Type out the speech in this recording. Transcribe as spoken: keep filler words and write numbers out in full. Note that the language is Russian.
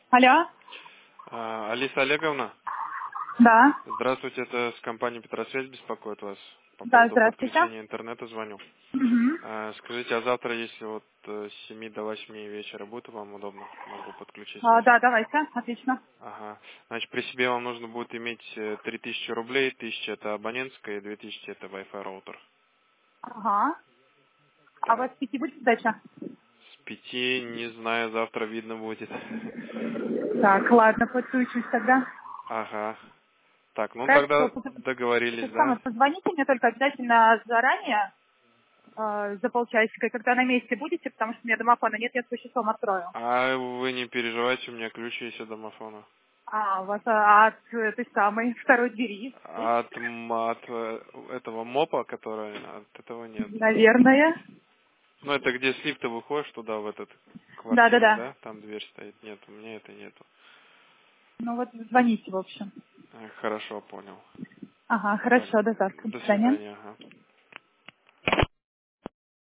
Алло. А, Алиса Олеговна, Да. здравствуйте, это с компании Петросвязь беспокоит вас. По Да, поводу здравствуйте. подключения интернета звоню. Угу. А, скажите, а завтра, если вот э, с семи до восьми вечера будет вам удобно? Могу подключить А, вас. да, давайте. Отлично. Ага. Значит, при себе вам нужно будет иметь э, три тысячи рублей, тысяча это абонентская и две тысячи это Wi-Fi роутер. Ага. А у вас Так. в пяти будет сдача? С пяти, не знаю, завтра видно будет. Так, ладно, подключусь тогда. Ага. Так, ну Хорошо. тогда Потом- договорились, Это самое, да? позвоните мне только обязательно заранее, э, за полчасика, когда на месте будете, потому что у меня домофона нет, я свой часом открою. А вы не переживайте, у меня ключ есть от домофона. А, у вас а, от этой самой второй двери есть? От, м- от э, этого мопа, который от этого нет. Наверное. Ну, это где с лифта выходишь туда, в этот квартиру, Да-да-да. да? Там дверь стоит. Нет, у меня это нету. Ну вот звоните, в общем. Э, Хорошо, понял. Ага, Так, хорошо, до завтра. До до свидания. свидания. Ага.